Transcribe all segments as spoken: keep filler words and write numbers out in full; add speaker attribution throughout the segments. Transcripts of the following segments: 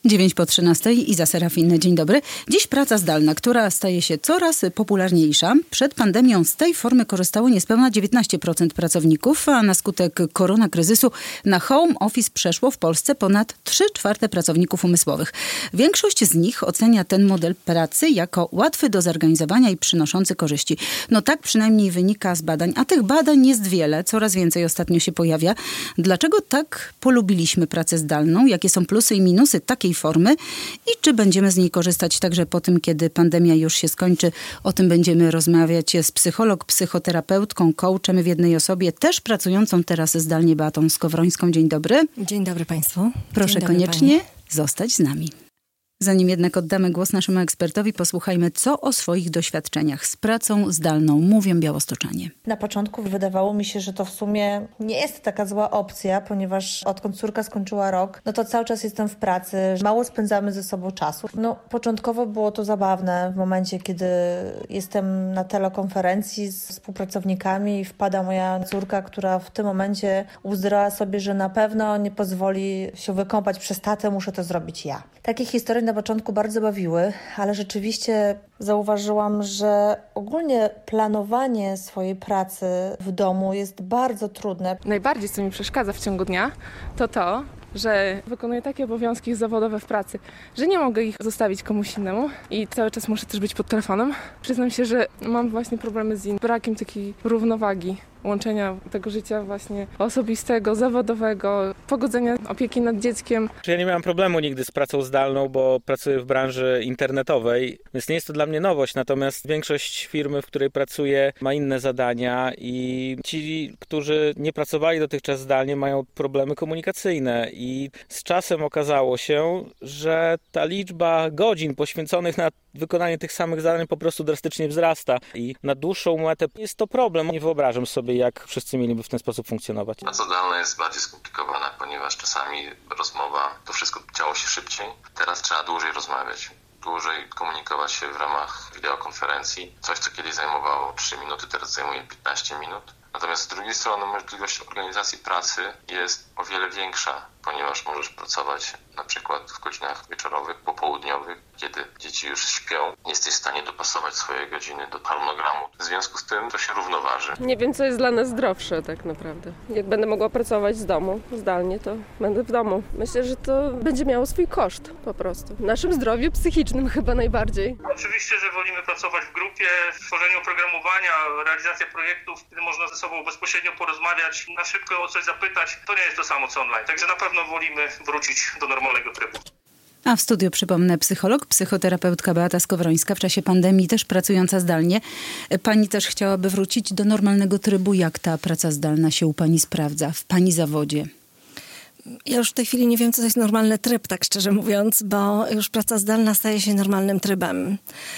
Speaker 1: dziewięć po trzynastej, Iza Serafin, dzień dobry. Dziś praca zdalna, która staje się coraz popularniejsza. Przed pandemią z tej formy korzystało niespełna dziewiętnaście procent pracowników, a na skutek koronakryzysu na home office przeszło w Polsce ponad trzy czwarte pracowników umysłowych. Większość z nich ocenia ten model pracy jako łatwy do zorganizowania i przynoszący korzyści. No tak przynajmniej wynika z badań, a tych badań jest wiele, coraz więcej ostatnio się pojawia. Dlaczego tak polubiliśmy pracę zdalną? Jakie są plusy i minusy takiej formy i czy będziemy z niej korzystać także po tym, kiedy pandemia już się skończy? O tym będziemy rozmawiać z psycholog, psychoterapeutką, coachem w jednej osobie, też pracującą teraz zdalnie Beatą Skowrońską. Dzień dobry.
Speaker 2: Dzień dobry Państwu.
Speaker 1: Proszę
Speaker 2: dobry
Speaker 1: koniecznie
Speaker 2: pani.
Speaker 1: zostać z nami. Zanim jednak oddamy głos naszemu ekspertowi, posłuchajmy, co o swoich doświadczeniach z pracą zdalną mówią białostoczanie.
Speaker 3: Na początku wydawało mi się, że to w sumie nie jest taka zła opcja, ponieważ odkąd córka skończyła rok, no to cały czas jestem w pracy, mało spędzamy ze sobą czasu. No początkowo było to zabawne w momencie, kiedy jestem na telekonferencji z współpracownikami i wpada moja córka, która w tym momencie uzdrała sobie, że na pewno nie pozwoli się wykąpać przez tatę, muszę to zrobić ja. Takie historie na początku bardzo bawiły, ale rzeczywiście zauważyłam, że ogólnie planowanie swojej pracy w domu jest bardzo trudne.
Speaker 4: Najbardziej, co mi przeszkadza w ciągu dnia, to to, że wykonuję takie obowiązki zawodowe w pracy, że nie mogę ich zostawić komuś innemu i cały czas muszę też być pod telefonem. Przyznam się, że mam właśnie problemy z brakiem takiej równowagi, łączenia tego życia właśnie osobistego, zawodowego, pogodzenia opieki nad dzieckiem.
Speaker 5: Ja nie miałem problemu nigdy z pracą zdalną, bo pracuję w branży internetowej, więc nie jest to dla mnie nowość, natomiast większość firmy, w której pracuję, ma inne zadania i ci, którzy nie pracowali dotychczas zdalnie, mają problemy komunikacyjne i z czasem okazało się, że ta liczba godzin poświęconych na wykonanie tych samych zadań po prostu drastycznie wzrasta i na dłuższą metę jest to problem. Nie wyobrażam sobie, jak wszyscy mieliby w ten sposób funkcjonować.
Speaker 6: Praca zdalna jest bardziej skomplikowana, ponieważ czasami rozmowa, to wszystko działo się szybciej. Teraz trzeba dłużej rozmawiać, dłużej komunikować się w ramach wideokonferencji. Coś, co kiedyś zajmowało trzy minuty, teraz zajmuje piętnaście minut. Natomiast z drugiej strony możliwość organizacji pracy jest o wiele większa, ponieważ możesz pracować na przykład w godzinach wieczorowych, popołudniowych, kiedy dzieci już śpią. Nie jesteś w stanie dopasować swojej godziny do harmonogramu. W związku z tym to się równoważy.
Speaker 4: Nie wiem, co jest dla nas zdrowsze tak naprawdę. Jak będę mogła pracować z domu, zdalnie, to będę w domu. Myślę, że to będzie miało swój koszt po prostu. Naszym zdrowiu psychicznym chyba najbardziej.
Speaker 7: Oczywiście, że wolimy pracować w grupie, w tworzeniu oprogramowania, realizacja projektów, kiedy można ze sobą bezpośrednio porozmawiać, na szybko o coś zapytać. To nie jest to samo co online. Także na pewno wolimy wrócić do normalnego trybu.
Speaker 1: A w studiu, przypomnę, psycholog, psychoterapeutka Beata Skowrońska, w czasie pandemii też pracująca zdalnie. Pani też chciałaby wrócić do normalnego trybu. Jak ta praca zdalna się u pani sprawdza w pani zawodzie?
Speaker 2: Ja już w tej chwili nie wiem, co to jest normalny tryb, tak szczerze mówiąc, bo już praca zdalna staje się normalnym trybem.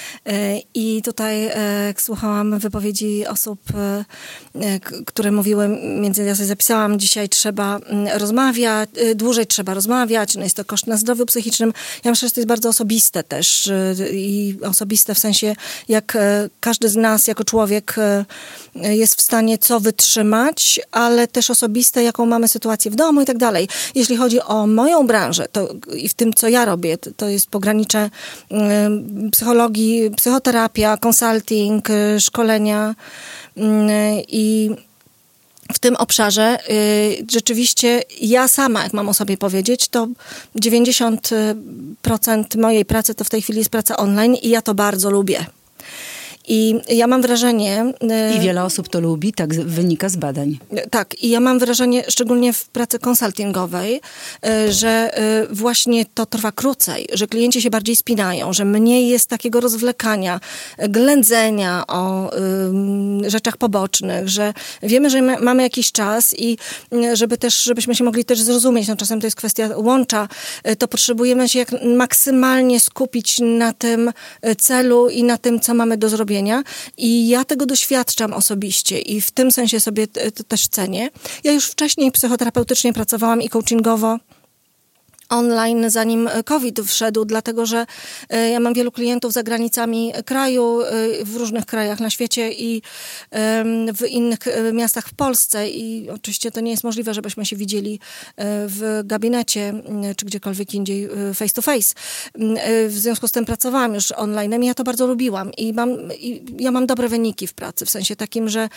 Speaker 2: I tutaj jak słuchałam wypowiedzi osób, które mówiły, między innymi ja sobie zapisałam, dzisiaj trzeba rozmawiać, dłużej trzeba rozmawiać, no jest to koszt na zdrowiu psychicznym. Ja myślę, że to jest bardzo osobiste też i osobiste w sensie, jak każdy z nas jako człowiek jest w stanie co wytrzymać, ale też osobiste, jaką mamy sytuację w domu i tak dalej. Jeśli chodzi o moją branżę to, i w tym, co ja robię, to, to jest pogranicze y, psychologii, psychoterapia, consulting, y, szkolenia y, i w tym obszarze y, rzeczywiście ja sama, jak mam o sobie powiedzieć, to dziewięćdziesiąt procent mojej pracy to w tej chwili jest praca online i ja to bardzo lubię. I ja mam wrażenie...
Speaker 1: I wiele osób to lubi, tak wynika z badań.
Speaker 2: Tak, i ja mam wrażenie, szczególnie w pracy konsultingowej, że właśnie to trwa krócej, że klienci się bardziej spinają, że mniej jest takiego rozwlekania, ględzenia o y, rzeczach pobocznych, że wiemy, że my mamy jakiś czas i żeby też, żebyśmy się mogli też zrozumieć, no czasem to jest kwestia łącza, to potrzebujemy się jak maksymalnie skupić na tym celu i na tym, co mamy do zrobienia. I ja tego doświadczam osobiście i w tym sensie sobie to też cenię. Ja już wcześniej psychoterapeutycznie pracowałam i coachingowo online, zanim COVID wszedł, dlatego że ja mam wielu klientów za granicami kraju, w różnych krajach na świecie i w innych miastach w Polsce i oczywiście to nie jest możliwe, żebyśmy się widzieli w gabinecie czy gdziekolwiek indziej face to face. W związku z tym pracowałam już online i ja to bardzo lubiłam i mam, i ja mam dobre wyniki w pracy, w sensie takim, że...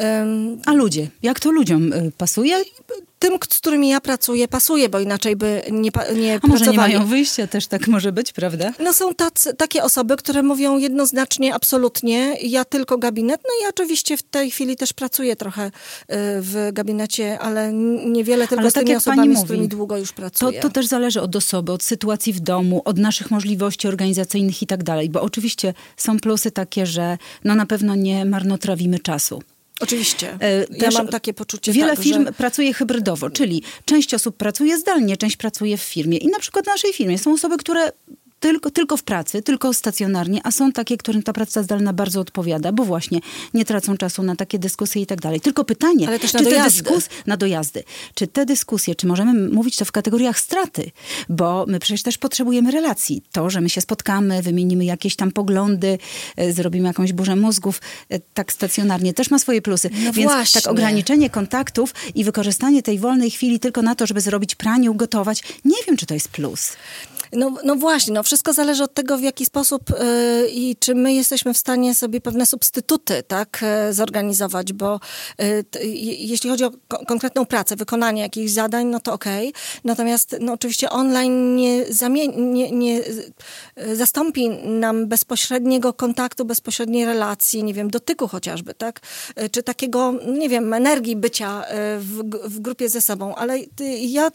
Speaker 1: A ludzie? Jak to ludziom pasuje?
Speaker 2: Tym, z którymi ja pracuję, pasuje, bo inaczej by nie, nie
Speaker 1: A
Speaker 2: pracowali.
Speaker 1: może nie mają wyjścia, też tak może być, prawda?
Speaker 2: No są tacy, takie osoby, które mówią jednoznacznie, absolutnie, ja tylko gabinet. No i oczywiście w tej chwili też pracuję trochę w gabinecie, ale niewiele tylko
Speaker 1: ale
Speaker 2: z
Speaker 1: tak
Speaker 2: tymi
Speaker 1: jak
Speaker 2: osobami,
Speaker 1: pani
Speaker 2: z
Speaker 1: mówi,
Speaker 2: którymi długo już pracuję.
Speaker 1: To, to też zależy od osoby, od sytuacji w domu, od naszych możliwości organizacyjnych i tak dalej, bo oczywiście są plusy takie, że no na pewno nie marnotrawimy czasu.
Speaker 2: Oczywiście. Ja
Speaker 1: Też
Speaker 2: mam takie poczucie.
Speaker 1: Wiele
Speaker 2: tak,
Speaker 1: firm
Speaker 2: że...
Speaker 1: pracuje hybrydowo, czyli część osób pracuje zdalnie, część pracuje w firmie. I na przykład w naszej firmie są osoby, które tylko, tylko w pracy, tylko stacjonarnie, a są takie, którym ta praca zdalna bardzo odpowiada, bo właśnie nie tracą czasu na takie dyskusje i tak dalej. Tylko pytanie,
Speaker 2: ale też
Speaker 1: czy
Speaker 2: na
Speaker 1: te
Speaker 2: dojazdy.
Speaker 1: dyskus- na dojazdy, czy te dyskusje, czy możemy mówić to w kategoriach straty, bo my przecież też potrzebujemy relacji. To, że my się spotkamy, wymienimy jakieś tam poglądy, e, zrobimy jakąś burzę mózgów, e, tak stacjonarnie, też ma swoje plusy.
Speaker 2: No
Speaker 1: Więc
Speaker 2: właśnie.
Speaker 1: tak ograniczenie kontaktów i wykorzystanie tej wolnej chwili tylko na to, żeby zrobić pranie, ugotować, nie wiem, czy to jest plus.
Speaker 2: No, no właśnie, no wszystko zależy od tego, w jaki sposób yy, i czy my jesteśmy w stanie sobie pewne substytuty, tak, yy, zorganizować, bo yy, t, jeśli chodzi o ko- konkretną pracę, wykonanie jakichś zadań, no to okej. Okay. Natomiast no, oczywiście online nie, zamie- nie, nie yy, zastąpi nam bezpośredniego kontaktu, bezpośredniej relacji, nie wiem, dotyku chociażby, tak, yy, czy takiego, nie wiem, energii bycia yy, w, w grupie ze sobą, ale yy, ja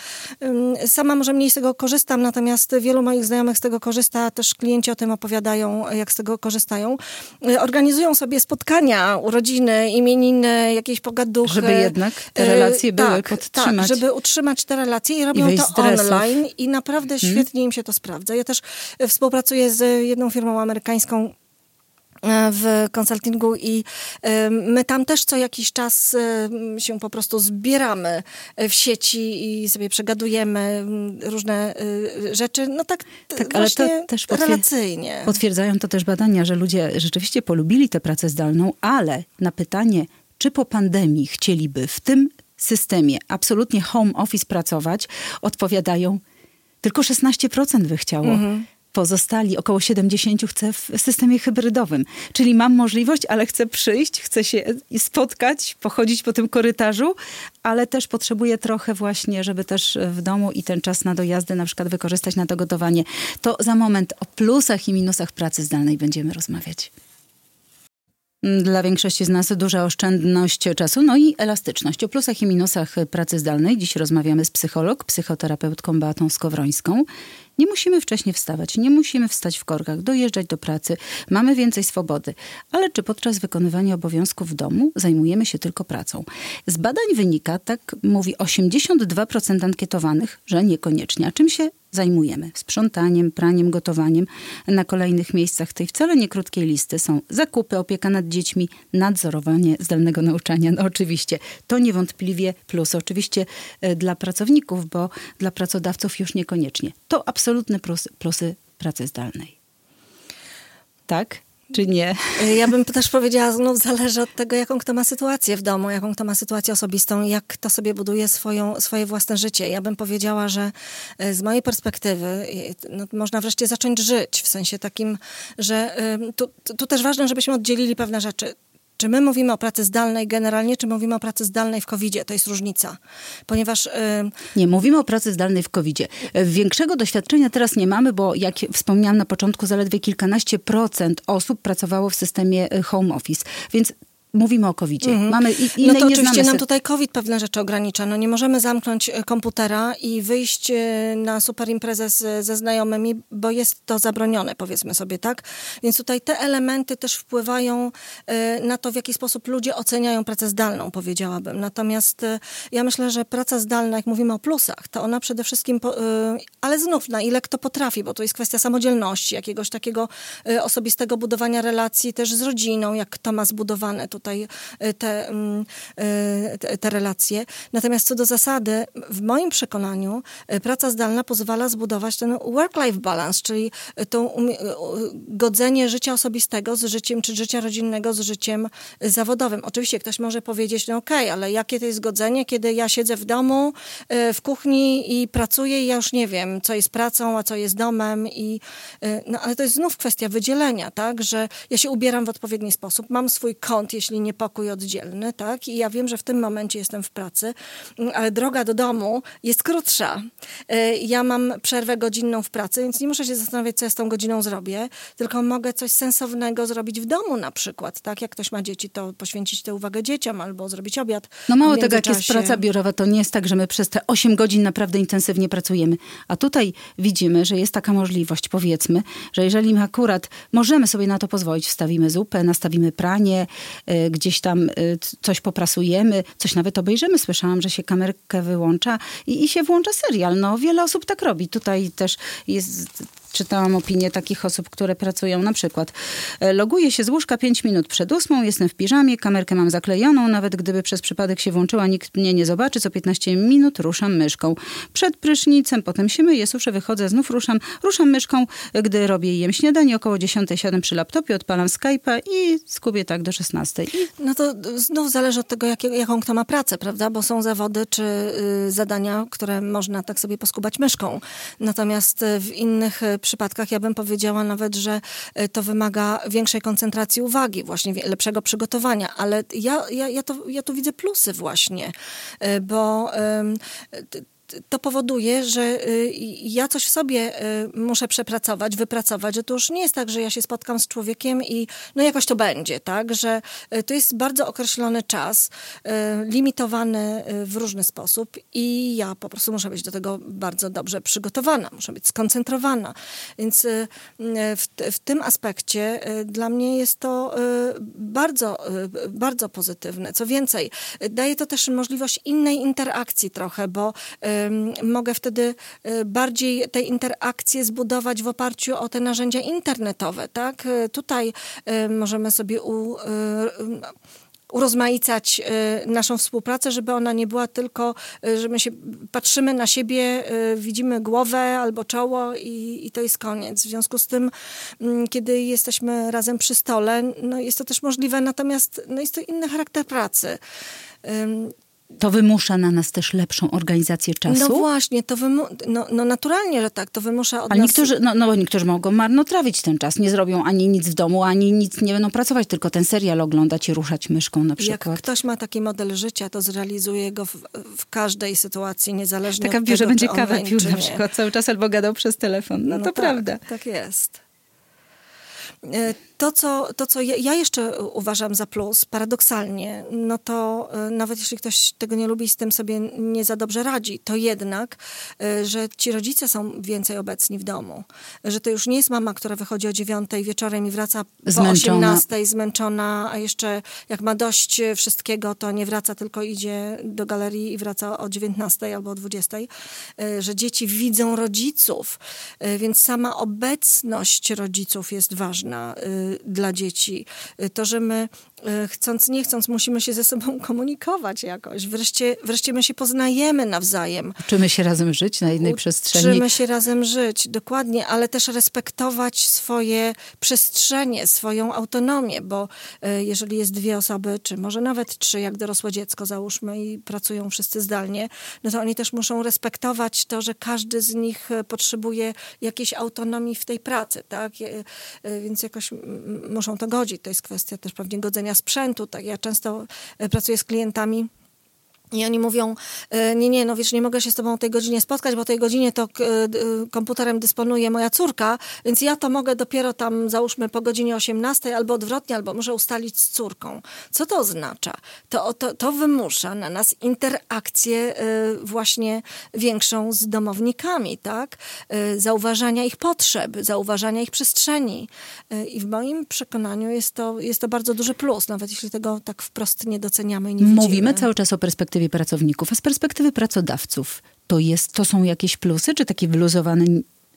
Speaker 2: yy, sama może mniej z tego korzystam, natomiast Natomiast wielu moich znajomych z tego korzysta, też klienci o tym opowiadają, jak z tego korzystają. Organizują sobie spotkania, urodziny, imieniny, jakieś pogaduchy.
Speaker 1: Żeby jednak te relacje były,
Speaker 2: tak,
Speaker 1: podtrzymać.
Speaker 2: Tak, żeby utrzymać te relacje i robią
Speaker 1: I
Speaker 2: to online i naprawdę
Speaker 1: hmm.
Speaker 2: świetnie im się to sprawdza. Ja też współpracuję z jedną firmą amerykańską w konsultingu i my tam też co jakiś czas się po prostu zbieramy w sieci i sobie przegadujemy różne rzeczy, no tak, tak ale to też potwier- relacyjnie.
Speaker 1: Potwierdzają to też badania, że ludzie rzeczywiście polubili tę pracę zdalną, ale na pytanie, czy po pandemii chcieliby w tym systemie absolutnie home office pracować, odpowiadają, tylko szesnaście procent by chciało. Mhm. Pozostali około siedemdziesiąt chce w systemie hybrydowym. Czyli mam możliwość, ale chcę przyjść, chcę się spotkać, pochodzić po tym korytarzu, ale też potrzebuję trochę właśnie, żeby też w domu i ten czas na dojazdy na przykład wykorzystać na to gotowanie. To za moment o plusach i minusach pracy zdalnej będziemy rozmawiać. Dla większości z nas duża oszczędność czasu, no i elastyczność. O plusach i minusach pracy zdalnej dziś rozmawiamy z psycholog, psychoterapeutką Beatą Skowrońską. Nie musimy wcześniej wstawać, nie musimy wstać w korkach, dojeżdżać do pracy, mamy więcej swobody. Ale czy podczas wykonywania obowiązków w domu zajmujemy się tylko pracą? Z badań wynika, tak mówi osiemdziesiąt dwa procent ankietowanych, że niekoniecznie. A czym się zajmujemy? Sprzątaniem, praniem, gotowaniem. Na kolejnych miejscach tej wcale nie krótkiej listy są zakupy, opieka nad dziećmi, nadzorowanie zdalnego nauczania. No oczywiście, to niewątpliwie plus. Oczywiście dla pracowników, bo dla pracodawców już niekoniecznie. To absolutne plusy, plusy pracy zdalnej. Tak? Czy nie?
Speaker 2: Ja bym też powiedziała, znów zależy od tego, jaką kto ma sytuację w domu, jaką kto ma sytuację osobistą, jak kto sobie buduje swoją, swoje własne życie. Ja bym powiedziała, że z mojej perspektywy no, można wreszcie zacząć żyć, w sensie takim, że tu, tu też ważne, żebyśmy oddzielili pewne rzeczy. Czy my mówimy o pracy zdalnej generalnie, czy mówimy o pracy zdalnej w kowidzie? To jest różnica. Ponieważ... Yy...
Speaker 1: Nie, mówimy o pracy zdalnej w kowidzie. Większego doświadczenia teraz nie mamy, bo jak wspomniałam na początku, zaledwie kilkanaście procent osób pracowało w systemie home office. Więc mówimy o kowidzie.
Speaker 2: Mm-hmm.
Speaker 1: Mamy i, i
Speaker 2: no to oczywiście
Speaker 1: nam
Speaker 2: sy- tutaj COVID pewne rzeczy ogranicza. No nie możemy zamknąć komputera i wyjść na super imprezę z, ze znajomymi, bo jest to zabronione, powiedzmy sobie, tak? Więc tutaj te elementy też wpływają y, na to, w jaki sposób ludzie oceniają pracę zdalną, powiedziałabym. Natomiast y, ja myślę, że praca zdalna, jak mówimy o plusach, to ona przede wszystkim, po, y, ale znów na ile kto potrafi, bo to jest kwestia samodzielności, jakiegoś takiego y, osobistego budowania relacji też z rodziną, jak kto ma zbudowane tutaj tutaj te, te, te relacje. Natomiast co do zasady, w moim przekonaniu praca zdalna pozwala zbudować ten work-life balance, czyli to godzenie życia osobistego z życiem, czy życia rodzinnego z życiem zawodowym. Oczywiście ktoś może powiedzieć, no okej, okay, ale jakie to jest godzenie, kiedy ja siedzę w domu, w kuchni i pracuję i ja już nie wiem, co jest pracą, a co jest domem. I, no, ale to jest znów kwestia wydzielenia, tak, że ja się ubieram w odpowiedni sposób, mam swój kąt, jeśli nie pokój oddzielny, tak, i ja wiem, że w tym momencie jestem w pracy, ale droga do domu jest krótsza. Ja mam przerwę godzinną w pracy, więc nie muszę się zastanawiać, co ja z tą godziną zrobię, tylko mogę coś sensownego zrobić w domu na przykład, tak, jak ktoś ma dzieci, to poświęcić tę uwagę dzieciom albo zrobić obiad.
Speaker 1: No mało tego, jak jest praca biurowa, to nie jest tak, że my przez te osiem godzin naprawdę intensywnie pracujemy. A tutaj widzimy, że jest taka możliwość, powiedzmy, że jeżeli my akurat możemy sobie na to pozwolić, wstawimy zupę, nastawimy pranie, y, gdzieś tam y, coś poprasujemy, coś nawet obejrzymy. Słyszałam, że się kamerkę wyłącza i, i się włącza serial. No wiele osób tak robi. Tutaj też jest... Czytałam opinię takich osób, które pracują na przykład. Loguję się z łóżka pięć minut przed ósmą, jestem w piżamie, kamerkę mam zaklejoną, nawet gdyby przez przypadek się włączyła, nikt mnie nie zobaczy, co piętnaście minut ruszam myszką. Przed prysznicem, potem się myję, suszę, wychodzę, znów ruszam, ruszam myszką, gdy robię i jem śniadanie, około dziesiątej siadam przy laptopie, odpalam Skype'a i skubię tak do szesnastej.
Speaker 2: No to znów zależy od tego, jak, jaką kto ma pracę, prawda? Bo są zawody czy y, zadania, które można tak sobie poskubać myszką. Natomiast w innych przypadkach ja bym powiedziała nawet, że to wymaga większej koncentracji uwagi, właśnie lepszego przygotowania, ale ja, ja, ja, to, ja tu widzę plusy właśnie, bo to powoduje, że ja coś w sobie muszę przepracować, wypracować, że to już nie jest tak, że ja się spotkam z człowiekiem i no jakoś to będzie, tak, że to jest bardzo określony czas, limitowany w różny sposób i ja po prostu muszę być do tego bardzo dobrze przygotowana, muszę być skoncentrowana, więc w, w tym aspekcie dla mnie jest to bardzo, bardzo pozytywne. Co więcej, daje to też możliwość innej interakcji trochę, bo mogę wtedy bardziej te interakcje zbudować w oparciu o te narzędzia internetowe, tak? Tutaj możemy sobie u, urozmaicać naszą współpracę, żeby ona nie była tylko, że my się patrzymy na siebie, widzimy głowę albo czoło i, i to jest koniec. W związku z tym, kiedy jesteśmy razem przy stole, no jest to też możliwe, natomiast no jest to inny charakter pracy.
Speaker 1: To wymusza na nas też lepszą organizację czasu?
Speaker 2: No właśnie, to wymu- no, no naturalnie, że tak, to wymusza od
Speaker 1: Ale
Speaker 2: nas...
Speaker 1: niektórzy, no, no bo niektórzy mogą marnotrawić ten czas, nie zrobią ani nic w domu, ani nic nie będą pracować, tylko ten serial oglądać i ruszać myszką na przykład.
Speaker 2: Jak ktoś ma taki model życia, to zrealizuje go w, w każdej sytuacji, niezależnie
Speaker 1: Taka
Speaker 2: od
Speaker 1: w biurze
Speaker 2: tego,
Speaker 1: będzie
Speaker 2: czy
Speaker 1: kawę
Speaker 2: online,
Speaker 1: pił
Speaker 2: czy
Speaker 1: na
Speaker 2: nie.
Speaker 1: przykład cały czas albo gadał przez telefon. No, no to
Speaker 2: tak,
Speaker 1: prawda.
Speaker 2: Tak jest. To, co, to, co ja, ja jeszcze uważam za plus, paradoksalnie, no to nawet jeśli ktoś tego nie lubi i z tym sobie nie za dobrze radzi, to jednak, że ci rodzice są więcej obecni w domu. Że to już nie jest mama, która wychodzi o dziewiątej wieczorem i wraca po
Speaker 1: Zmęczona.
Speaker 2: osiemnastej, zmęczona, a jeszcze jak ma dość wszystkiego, to nie wraca, tylko idzie do galerii i wraca o dziewiętnastej albo o dwudziestej. Że dzieci widzą rodziców, więc sama obecność rodziców jest ważna dla dzieci. To, że my chcąc, nie chcąc musimy się ze sobą komunikować jakoś. Wreszcie, wreszcie my się poznajemy nawzajem.
Speaker 1: Uczymy się razem żyć na jednej przestrzeni.
Speaker 2: Uczymy się razem żyć, dokładnie, ale też respektować swoje przestrzenie, swoją autonomię, bo jeżeli jest dwie osoby, czy może nawet trzy, jak dorosłe dziecko załóżmy i pracują wszyscy zdalnie, no to oni też muszą respektować to, że każdy z nich potrzebuje jakiejś autonomii w tej pracy, tak? Więc jakoś muszą to godzić. To jest kwestia też pewnie godzenia sprzętu. Tak, ja często pracuję z klientami i oni mówią, nie, nie, no wiesz, nie mogę się z tobą o tej godzinie spotkać, bo o tej godzinie to komputerem dysponuje moja córka, więc ja to mogę dopiero tam, załóżmy, po godzinie osiemnastej albo odwrotnie, albo muszę ustalić z córką. Co to oznacza? To, to, to wymusza na nas interakcję właśnie większą z domownikami, tak? Zauważania ich potrzeb, zauważania ich przestrzeni. I w moim przekonaniu jest to, jest to bardzo duży plus, nawet jeśli tego tak wprost nie doceniamy i nie widzimy.
Speaker 1: Mówimy cały czas o perspektywie pracowników, a z perspektywy pracodawców to jest, to są jakieś plusy, czy takie wyluzowane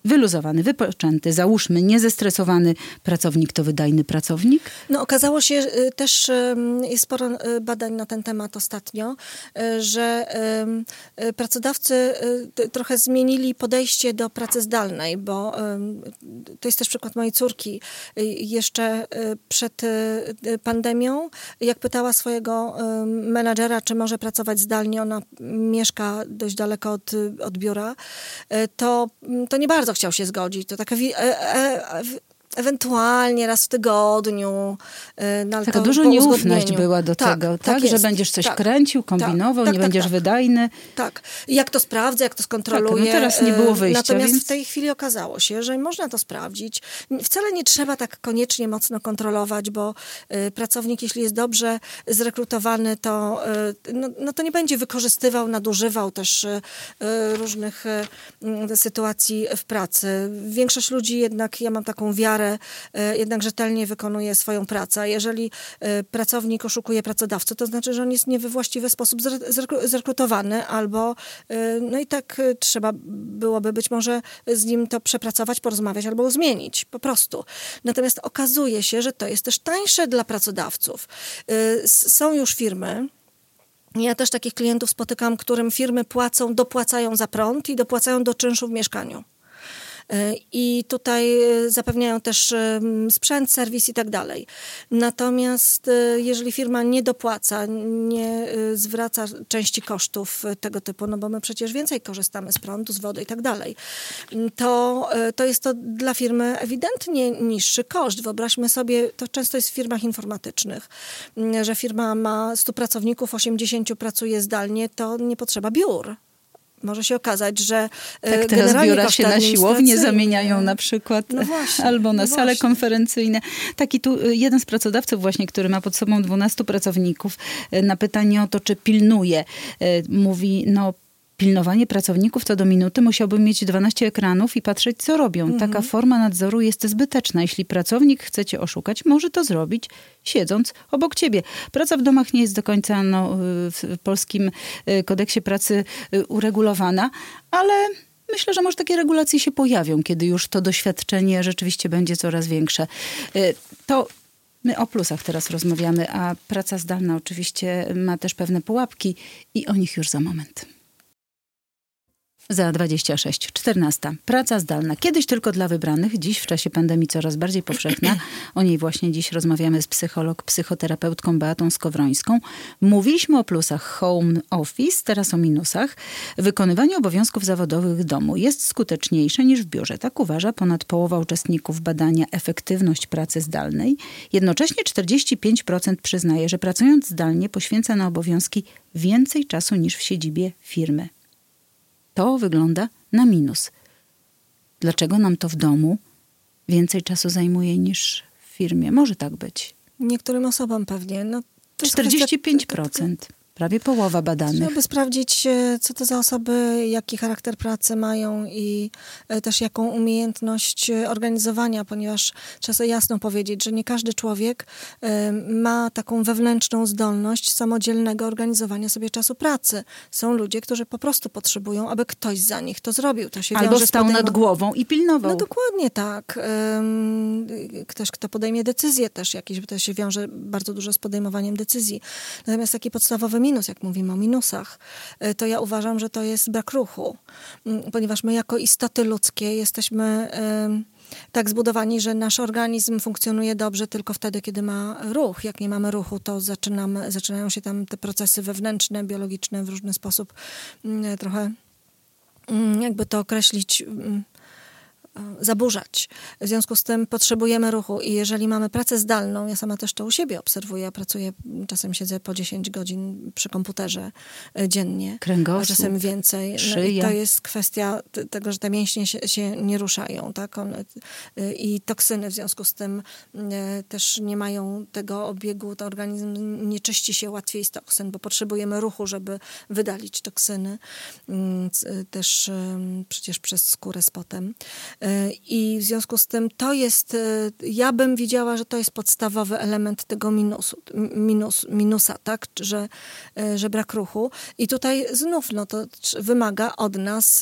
Speaker 1: wyluzowany, wypoczęty, załóżmy niezestresowany pracownik to wydajny pracownik?
Speaker 2: No okazało się y, też, y, jest sporo y, badań na ten temat ostatnio, y, że y, y, pracodawcy y, trochę zmienili podejście do pracy zdalnej, bo y, to jest też przykład mojej córki. Y, jeszcze y, przed y, pandemią, jak pytała swojego y, menadżera, czy może pracować zdalnie, ona mieszka dość daleko od, od biura, y, to, to nie bardzo chciał się zgodzić. To taka e, e, ewentualnie raz w tygodniu. No,
Speaker 1: Taka duża nieufność była do tak, tego, tak, tak że będziesz coś tak, kręcił, kombinował, tak, nie tak, będziesz tak, wydajny.
Speaker 2: Tak. Jak to sprawdzę, jak to skontroluję.
Speaker 1: Tak, no teraz nie było wyjścia.
Speaker 2: Natomiast
Speaker 1: więc...
Speaker 2: w tej chwili okazało się, że można to sprawdzić. Wcale nie trzeba tak koniecznie mocno kontrolować, bo y, pracownik, jeśli jest dobrze zrekrutowany, to, y, no, no to nie będzie wykorzystywał, nadużywał też y, różnych y, sytuacji w pracy. Większość ludzi jednak, ja mam taką wiarę, jednak rzetelnie wykonuje swoją pracę. Jeżeli pracownik oszukuje pracodawcę, to znaczy, że on jest nie we właściwy sposób zrekrutowany, albo no i tak trzeba byłoby być może z nim to przepracować, porozmawiać albo zmienić, po prostu. Natomiast okazuje się, że to jest też tańsze dla pracodawców. Są już firmy, ja też takich klientów spotykam, którym firmy płacą, dopłacają za prąd i dopłacają do czynszu w mieszkaniu. I tutaj zapewniają też sprzęt, serwis i tak dalej. Natomiast jeżeli firma nie dopłaca, nie zwraca części kosztów tego typu, no bo my przecież więcej korzystamy z prądu, z wody i tak dalej, to, to jest to dla firmy ewidentnie niższy koszt. Wyobraźmy sobie, to często jest w firmach informatycznych, że firma ma stu pracowników, osiemdziesięciu pracuje zdalnie, to nie potrzeba biur. Może się okazać, że
Speaker 1: tak, teraz biura się na siłownię zamieniają na przykład,
Speaker 2: no właśnie,
Speaker 1: albo na
Speaker 2: no
Speaker 1: sale
Speaker 2: właśnie.
Speaker 1: konferencyjne. Taki tu jeden z pracodawców właśnie, który ma pod sobą dwunastu pracowników, na pytanie o to, czy pilnuje, mówi, no pilnowanie pracowników co do minuty musiałby mieć dwanaście ekranów i patrzeć, co robią. Mhm. Taka forma nadzoru jest zbyteczna. Jeśli pracownik chce cię oszukać, może to zrobić siedząc obok ciebie. Praca w domach nie jest do końca no, w polskim kodeksie pracy uregulowana, ale myślę, że może takie regulacje się pojawią, kiedy już to doświadczenie rzeczywiście będzie coraz większe. To my o plusach teraz rozmawiamy, a praca zdalna oczywiście ma też pewne pułapki i o nich już za moment. Za dwadzieścia sześć, czternasta. Praca zdalna. Kiedyś tylko dla wybranych, dziś w czasie pandemii coraz bardziej powszechna. O niej właśnie dziś rozmawiamy z psycholog, psychoterapeutką Beatą Skowrońską. Mówiliśmy o plusach home office, teraz o minusach. Wykonywanie obowiązków zawodowych w domu jest skuteczniejsze niż w biurze. Tak uważa ponad połowa uczestników badania Efektywność pracy zdalnej. Jednocześnie czterdzieści pięć procent przyznaje, że pracując zdalnie poświęca na obowiązki więcej czasu niż w siedzibie firmy. To wygląda na minus. Dlaczego nam to w domu więcej czasu zajmuje niż w firmie? Może tak być.
Speaker 2: Niektórym osobom pewnie. No, to
Speaker 1: czterdzieści pięć procent. Prawie połowa badanych.
Speaker 2: Trzeba by sprawdzić, co to za osoby, jaki charakter pracy mają i też jaką umiejętność organizowania, ponieważ trzeba sobie jasno powiedzieć, że nie każdy człowiek ma taką wewnętrzną zdolność samodzielnego organizowania sobie czasu pracy. Są ludzie, którzy po prostu potrzebują, aby ktoś za nich to zrobił. To się
Speaker 1: Albo stał
Speaker 2: podejmo-
Speaker 1: nad głową i pilnował.
Speaker 2: No dokładnie tak. Ktoś, kto podejmie decyzje też jakieś, bo to się wiąże bardzo dużo z podejmowaniem decyzji. Natomiast taki podstawowy minus, jak mówimy o minusach, to ja uważam, że to jest brak ruchu. Ponieważ my jako istoty ludzkie jesteśmy tak zbudowani, że nasz organizm funkcjonuje dobrze tylko wtedy, kiedy ma ruch. Jak nie mamy ruchu, to zaczynamy, zaczynają się tam te procesy wewnętrzne, biologiczne w różny sposób trochę, jakby to określić, zaburzać. W związku z tym potrzebujemy ruchu i jeżeli mamy pracę zdalną, ja sama też to u siebie obserwuję, ja pracuję, czasem siedzę po dziesięć godzin przy komputerze dziennie,
Speaker 1: kręgosłup,
Speaker 2: a czasem więcej.
Speaker 1: Szyja.
Speaker 2: No i to jest kwestia tego, że te mięśnie się, się nie ruszają, tak? One, i toksyny w związku z tym też nie mają tego obiegu, to organizm nie czyści się łatwiej z toksyn, bo potrzebujemy ruchu, żeby wydalić toksyny, też przecież przez skórę z potem. I w związku z tym to jest, ja bym widziała, że to jest podstawowy element tego minusu, minus, minusa, tak, że, że brak ruchu. I tutaj znów no, to wymaga od nas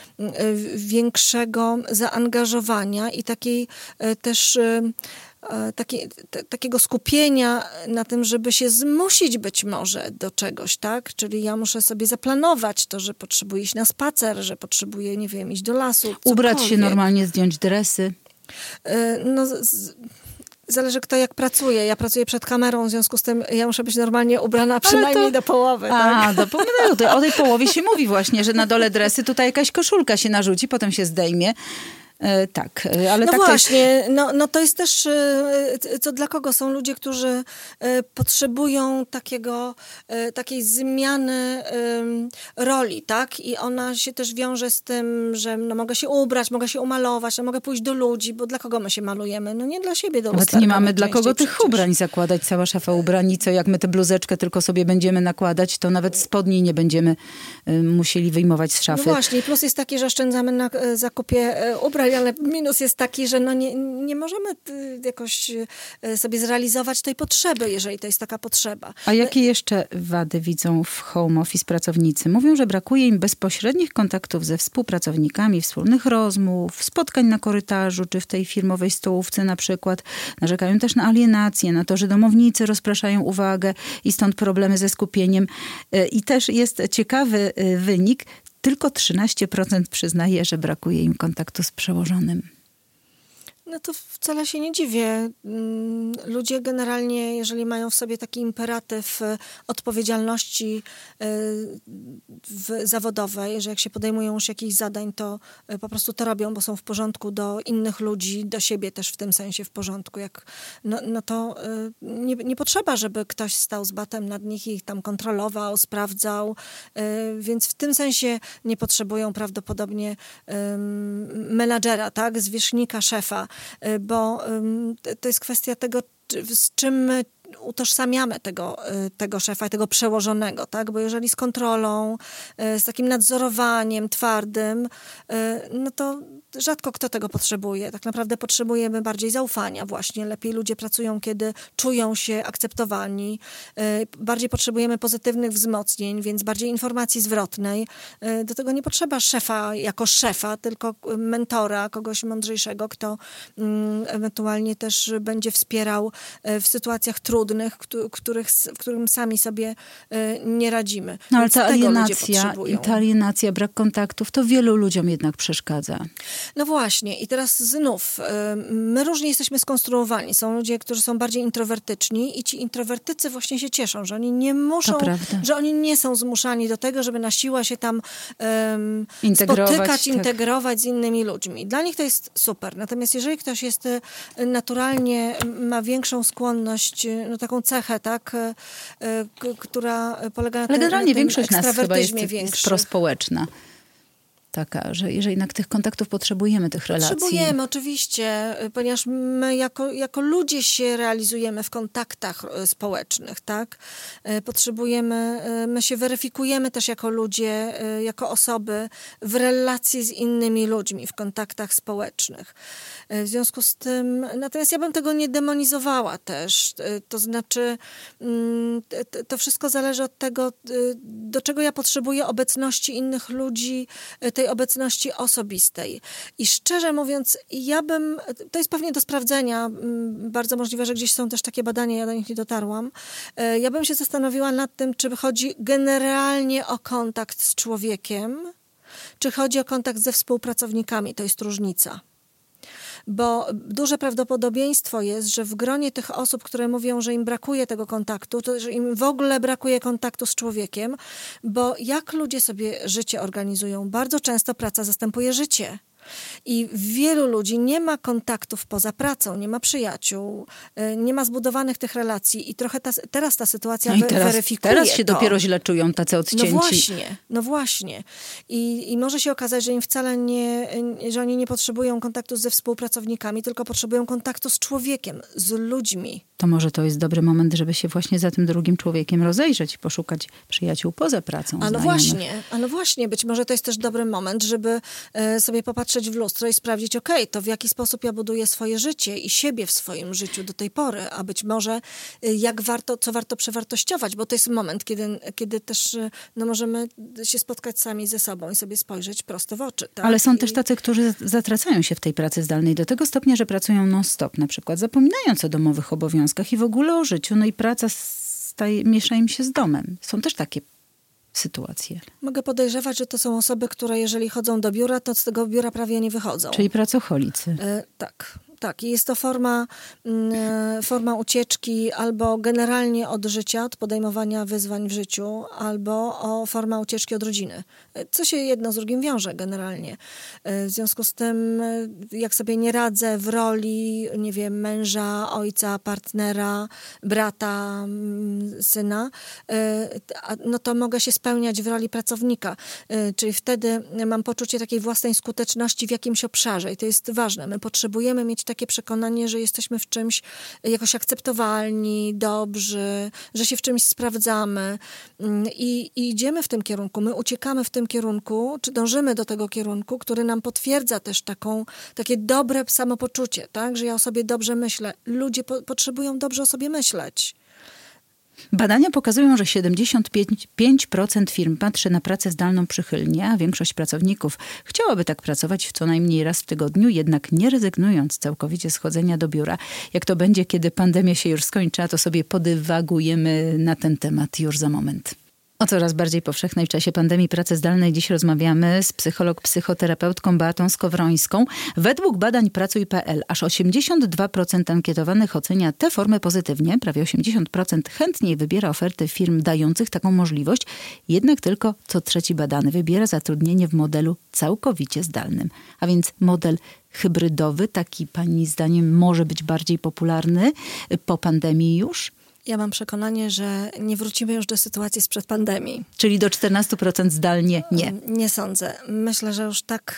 Speaker 2: większego zaangażowania i takiej też Taki, t, takiego skupienia na tym, żeby się zmusić być może do czegoś, tak? Czyli ja muszę sobie zaplanować to, że potrzebuję iść na spacer, że potrzebuję, nie wiem, iść do lasu, cokolwiek.
Speaker 1: Ubrać się normalnie, zdjąć dresy.
Speaker 2: No, z, zależy kto jak pracuje. Ja pracuję przed kamerą, w związku z tym ja muszę być normalnie ubrana przynajmniej to... do połowy.
Speaker 1: A,
Speaker 2: tak?
Speaker 1: do połowy. No, o tej połowie się mówi właśnie, że na dole dresy tutaj jakaś koszulka się narzuci, potem się zdejmie. E, tak, ale
Speaker 2: no
Speaker 1: tak
Speaker 2: właśnie, to jest... no, no to jest też, co dla kogo są ludzie, którzy potrzebują takiego, takiej zmiany roli, tak? I ona się też wiąże z tym, że no, mogę się ubrać, mogę się umalować, no, mogę pójść do ludzi, bo dla kogo my się malujemy? No nie dla siebie do
Speaker 1: Nawet nie mamy dla kogo tych przecież. ubrań zakładać, cała szafa ubrań i co, jak my tę bluzeczkę tylko sobie będziemy nakładać, to nawet spodni nie będziemy y, musieli wyjmować z szafy.
Speaker 2: No właśnie, plus jest taki, że oszczędzamy na y, zakupie y, ubrań, ale minus jest taki, że no nie, nie możemy jakoś sobie zrealizować tej potrzeby, jeżeli to jest taka potrzeba.
Speaker 1: A jakie jeszcze wady widzą w home office pracownicy? Mówią, że brakuje im bezpośrednich kontaktów ze współpracownikami, wspólnych rozmów, spotkań na korytarzu, czy w tej firmowej stołówce na przykład. Narzekają też na alienację, na to, że domownicy rozpraszają uwagę i stąd problemy ze skupieniem. I też jest ciekawy wynik, tylko trzynaście procent przyznaje, że brakuje im kontaktu z przełożonym.
Speaker 2: No to wcale się nie dziwię. Ludzie generalnie, jeżeli mają w sobie taki imperatyw odpowiedzialności zawodowej, że jak się podejmują już jakichś zadań, to po prostu to robią, bo są w porządku do innych ludzi, do siebie też w tym sensie w porządku. Jak, no, no to nie, nie potrzeba, żeby ktoś stał z batem nad nich i ich tam kontrolował, sprawdzał, więc w tym sensie nie potrzebują prawdopodobnie menadżera, tak, zwierzchnika, szefa, bo to jest kwestia tego, z czym my utożsamiamy tego, tego szefa, tego przełożonego, tak? Bo jeżeli z kontrolą, z takim nadzorowaniem twardym, no to rzadko kto tego potrzebuje. Tak naprawdę potrzebujemy bardziej zaufania właśnie. Lepiej ludzie pracują, kiedy czują się akceptowani. Bardziej potrzebujemy pozytywnych wzmocnień, więc bardziej informacji zwrotnej. Do tego nie potrzeba szefa jako szefa, tylko mentora, kogoś mądrzejszego, kto ewentualnie też będzie wspierał w sytuacjach trudnych, których, w którym sami sobie nie radzimy.
Speaker 1: No ale ta alienacja, ta alienacja, brak kontaktów, to wielu ludziom jednak przeszkadza.
Speaker 2: No właśnie. I teraz znów, my różnie jesteśmy skonstruowani. Są ludzie, którzy są bardziej introwertyczni i ci introwertycy właśnie się cieszą, że oni nie muszą, że oni nie są zmuszani do tego, żeby na siłę się tam um,
Speaker 1: integrować,
Speaker 2: spotykać,
Speaker 1: tak.
Speaker 2: integrować z innymi ludźmi. Dla nich to jest super. Natomiast jeżeli ktoś jest naturalnie, ma większą skłonność, no taką cechę, tak, k- która polega na,
Speaker 1: Ale
Speaker 2: tym,
Speaker 1: generalnie
Speaker 2: na tym
Speaker 1: większość nas chyba jest, jest prospołeczna. Taka, że że jednak tych kontaktów potrzebujemy, tych relacji.
Speaker 2: Potrzebujemy, oczywiście, ponieważ my jako, jako ludzie się realizujemy w kontaktach społecznych, tak? Potrzebujemy, my się weryfikujemy też jako ludzie, jako osoby w relacji z innymi ludźmi, w kontaktach społecznych. W związku z tym, natomiast ja bym tego nie demonizowała też. To znaczy, to wszystko zależy od tego, do czego ja potrzebuję obecności innych ludzi, tej obecności osobistej. I szczerze mówiąc, ja bym, to jest pewnie do sprawdzenia, bardzo możliwe, że gdzieś są też takie badania, ja do nich nie dotarłam. Ja bym się zastanowiła nad tym, czy chodzi generalnie o kontakt z człowiekiem, czy chodzi o kontakt ze współpracownikami. To jest różnica. Bo duże prawdopodobieństwo jest, że w gronie tych osób, które mówią, że im brakuje tego kontaktu, to że im w ogóle brakuje kontaktu z człowiekiem, bo jak ludzie sobie życie organizują? Bardzo często praca zastępuje życie. I wielu ludzi nie ma kontaktów poza pracą, nie ma przyjaciół, nie ma zbudowanych tych relacji i trochę ta, teraz ta sytuacja
Speaker 1: no i teraz,
Speaker 2: weryfikuje
Speaker 1: teraz się
Speaker 2: to.
Speaker 1: dopiero źle czują tacy odcięci.
Speaker 2: No właśnie, no właśnie. I, i może się okazać, że im wcale nie, że oni nie potrzebują kontaktu ze współpracownikami, tylko potrzebują kontaktu z człowiekiem, z ludźmi.
Speaker 1: To może to jest dobry moment, żeby się właśnie za tym drugim człowiekiem rozejrzeć i poszukać przyjaciół poza pracą.
Speaker 2: A no właśnie, a no właśnie, być może to jest też dobry moment, żeby sobie popatrzeć popatrzeć w lustro i sprawdzić, okej, okay, to w jaki sposób ja buduję swoje życie i siebie w swoim życiu do tej pory, a być może jak warto, co warto przewartościować, bo to jest moment, kiedy, kiedy też no, możemy się spotkać sami ze sobą i sobie spojrzeć prosto w oczy. Tak?
Speaker 1: Ale są
Speaker 2: I...
Speaker 1: też tacy, którzy zatracają się w tej pracy zdalnej do tego stopnia, że pracują non-stop, na przykład zapominając o domowych obowiązkach i w ogóle o życiu, no i praca staje, miesza im się z domem. Są też takie sytuacje.
Speaker 2: Mogę podejrzewać, że to są osoby, które jeżeli chodzą do biura, to z tego biura prawie nie wychodzą.
Speaker 1: Czyli pracocholicy.
Speaker 2: E, tak. Tak, i jest to forma, forma ucieczki albo generalnie od życia, od podejmowania wyzwań w życiu, albo o forma ucieczki od rodziny. Co się jedno z drugim wiąże generalnie. W związku z tym, jak sobie nie radzę w roli, nie wiem, męża, ojca, partnera, brata, syna, no to mogę się spełniać w roli pracownika. Czyli wtedy mam poczucie takiej własnej skuteczności w jakimś obszarze i to jest ważne. My potrzebujemy mieć takie przekonanie, że jesteśmy w czymś jakoś akceptowalni, dobrzy, że się w czymś sprawdzamy i, i idziemy w tym kierunku. My uciekamy w tym kierunku, czy dążymy do tego kierunku, który nam potwierdza też taką, takie dobre samopoczucie, tak? Że ja o sobie dobrze myślę. Ludzie po, potrzebują dobrze o sobie myśleć.
Speaker 1: Badania pokazują, że siedemdziesiąt pięć procent firm patrzy na pracę zdalną przychylnie, a większość pracowników chciałaby tak pracować w co najmniej raz w tygodniu, jednak nie rezygnując całkowicie z chodzenia do biura. Jak to będzie, kiedy pandemia się już skończy, to sobie podywagujemy na ten temat już za moment. O coraz bardziej powszechnej w czasie pandemii pracy zdalnej dziś rozmawiamy z psycholog-psychoterapeutką Beatą Skowrońską. Według badań pracuj kropka pe el aż osiemdziesiąt dwa procent ankietowanych ocenia te formy pozytywnie. Prawie osiemdziesiąt procent chętniej wybiera oferty firm dających taką możliwość. Jednak tylko co trzeci badany wybiera zatrudnienie w modelu całkowicie zdalnym. A więc model hybrydowy, taki pani zdaniem może być bardziej popularny po pandemii już?
Speaker 2: Ja mam przekonanie, że nie wrócimy już do sytuacji sprzed pandemii.
Speaker 1: Czyli do czternastu procent zdalnie nie?
Speaker 2: Nie sądzę. Myślę, że już tak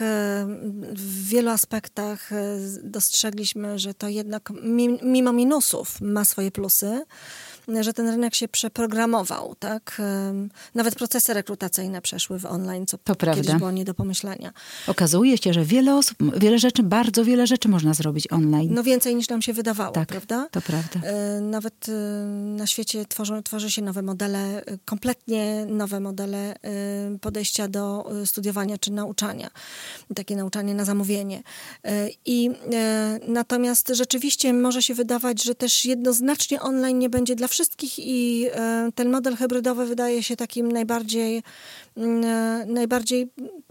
Speaker 2: w wielu aspektach dostrzegliśmy, że to jednak mimo minusów ma swoje plusy, że ten rynek się przeprogramował, tak? Nawet procesy rekrutacyjne przeszły w online, co
Speaker 1: to
Speaker 2: kiedyś
Speaker 1: prawda.
Speaker 2: było nie do pomyślenia.
Speaker 1: Okazuje się, że wiele osób, wiele rzeczy, bardzo wiele rzeczy można zrobić online.
Speaker 2: No więcej niż nam się wydawało,
Speaker 1: tak,
Speaker 2: prawda?
Speaker 1: To prawda.
Speaker 2: Nawet na świecie tworzą, tworzy się nowe modele, kompletnie nowe modele podejścia do studiowania czy nauczania. Takie nauczanie na zamówienie. I natomiast rzeczywiście może się wydawać, że też jednoznacznie online nie będzie dla wszystkich i ten model hybrydowy wydaje się takim najbardziej, najbardziej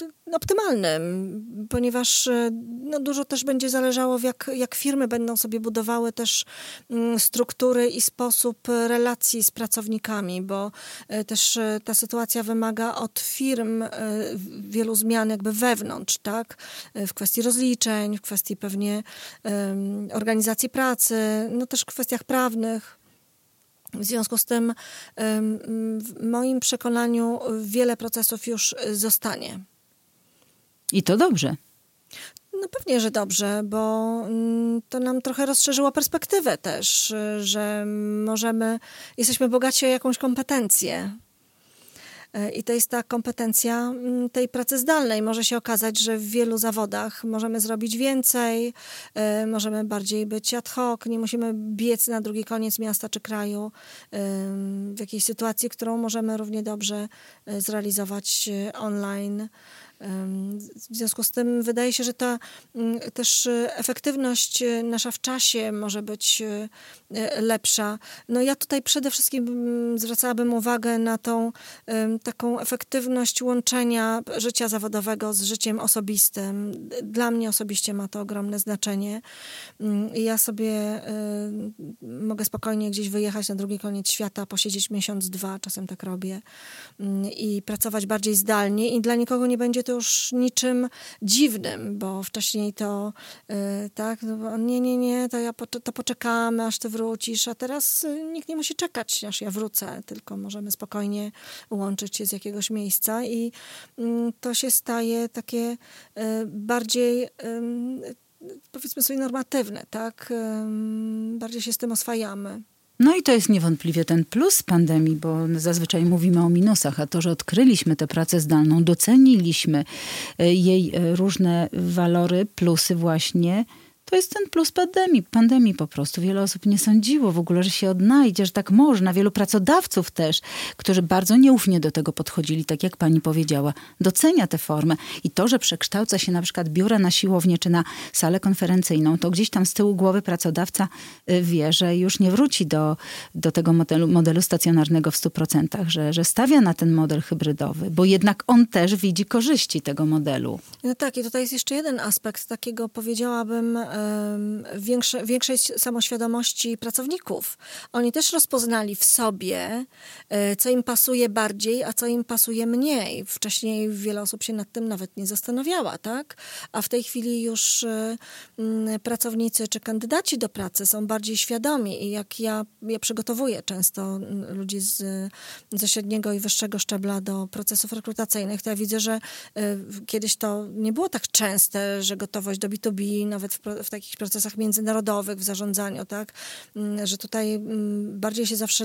Speaker 2: optymalnym, ponieważ no, dużo też będzie zależało, w jak, jak firmy będą sobie budowały też struktury i sposób relacji z pracownikami, bo też ta sytuacja wymaga od firm wielu zmian jakby wewnątrz, tak? W kwestii rozliczeń, w kwestii pewnie um, organizacji pracy, no też w kwestiach prawnych. W związku z tym w moim przekonaniu wiele procesów już zostanie.
Speaker 1: I to dobrze.
Speaker 2: No pewnie, że dobrze, bo to nam trochę rozszerzyło perspektywę też, że możemy, jesteśmy bogaci o jakąś kompetencję. I to jest ta kompetencja tej pracy zdalnej. Może się okazać, że w wielu zawodach możemy zrobić więcej, możemy bardziej być ad hoc, nie musimy biec na drugi koniec miasta czy kraju w jakiejś sytuacji, którą możemy równie dobrze zrealizować online. W związku z tym wydaje się, że ta też efektywność nasza w czasie może być lepsza. No ja tutaj przede wszystkim zwracałabym uwagę na tą taką efektywność łączenia życia zawodowego z życiem osobistym. Dla mnie osobiście ma to ogromne znaczenie. Ja sobie mogę spokojnie gdzieś wyjechać na drugi koniec świata, posiedzieć miesiąc, dwa, czasem tak robię i pracować bardziej zdalnie i dla nikogo nie będzie to już niczym dziwnym, bo wcześniej to tak, no, nie, nie, nie, to, ja, to poczekamy, aż ty wrócisz, a teraz nikt nie musi czekać, aż ja wrócę, tylko możemy spokojnie łączyć się z jakiegoś miejsca i to się staje takie bardziej, powiedzmy sobie, normatywne, tak? Bardziej się z tym oswajamy.
Speaker 1: No i to jest niewątpliwie ten plus pandemii, bo zazwyczaj mówimy o minusach, a to, że odkryliśmy tę pracę zdalną, doceniliśmy jej różne walory, plusy właśnie, to jest ten plus pandemii, pandemii po prostu. Wiele osób nie sądziło w ogóle, że się odnajdzie, że tak można. Wielu pracodawców też, którzy bardzo nieufnie do tego podchodzili, tak jak pani powiedziała, docenia tę formę. I to, że przekształca się na przykład biura na siłownię czy na salę konferencyjną, to gdzieś tam z tyłu głowy pracodawca wie, że już nie wróci do, do tego modelu, modelu stacjonarnego w stu procentach, że, że stawia na ten model hybrydowy, bo jednak on też widzi korzyści tego modelu.
Speaker 2: No tak, i tutaj jest jeszcze jeden aspekt takiego, powiedziałabym, Większe, większej samoświadomości pracowników. Oni też rozpoznali w sobie, co im pasuje bardziej, a co im pasuje mniej. Wcześniej wiele osób się nad tym nawet nie zastanawiała, tak? A w tej chwili już pracownicy czy kandydaci do pracy są bardziej świadomi i jak ja, ja przygotowuję często ludzi z, ze średniego i wyższego szczebla do procesów rekrutacyjnych, to ja widzę, że kiedyś to nie było tak częste, że gotowość do B dwa B, nawet w w takich procesach międzynarodowych, w zarządzaniu, tak, że tutaj bardziej się zawsze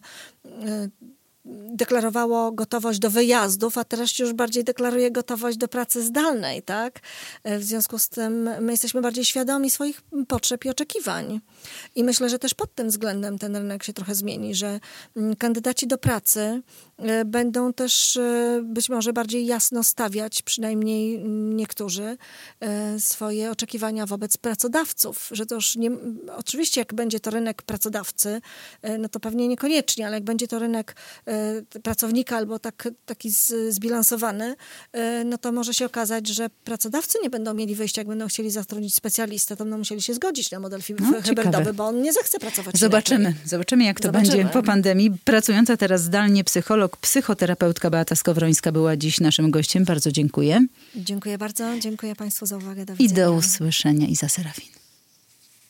Speaker 2: deklarowało gotowość do wyjazdów, a teraz już bardziej deklaruje gotowość do pracy zdalnej, tak? W związku z tym my jesteśmy bardziej świadomi swoich potrzeb i oczekiwań. I myślę, że też pod tym względem ten rynek się trochę zmieni, że kandydaci do pracy będą też być może bardziej jasno stawiać, przynajmniej niektórzy, swoje oczekiwania wobec pracodawców, że to już nie, oczywiście jak będzie to rynek pracodawcy, no to pewnie niekoniecznie, ale jak będzie to rynek pracownika albo tak, taki zbilansowany, no to może się okazać, że pracodawcy nie będą mieli wyjścia, jak będą chcieli zatrudnić specjalistę, to będą musieli się zgodzić na model no, hybrydowy, ciekawe. Bo on nie zechce pracować.
Speaker 1: Zobaczymy. Inaczej. Zobaczymy, jak to Zobaczymy. będzie po pandemii. Pracująca teraz zdalnie psycholog, psychoterapeutka Beata Skowrońska była dziś naszym gościem. Bardzo dziękuję.
Speaker 2: Dziękuję bardzo. Dziękuję Państwu za uwagę. Do
Speaker 1: I do usłyszenia. Iza Serafin.